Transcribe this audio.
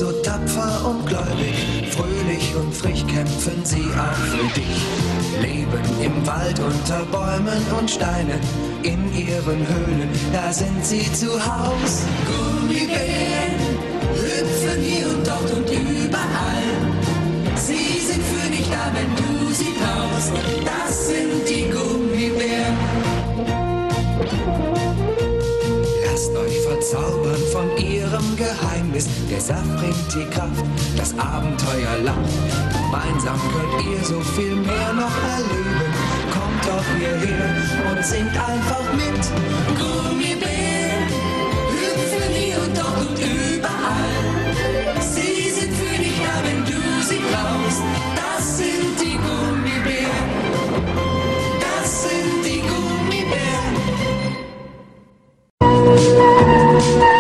So tapfer und gläubig, fröhlich und frisch kämpfen sie auch für dich. Leben im Wald unter Bäumen und Steinen, in ihren Höhlen, da sind sie zu Haus. Gummibären hüpfen hier und dort und überall. Sie sind für dich da, wenn du sie brauchst. Das sind die Gummibären. Lasst euch verzaubern von ihrem Geheimnis. Der Saft bringt die Kraft, das Abenteuer lacht. Gemeinsam könnt ihr so viel mehr noch erleben. Kommt doch hierher und singt einfach mit. Gummibären hüpfen hier und dort und überall. Sie sind für dich da, wenn du sie brauchst. Das sind die Gummibären. Das sind die Gummibären.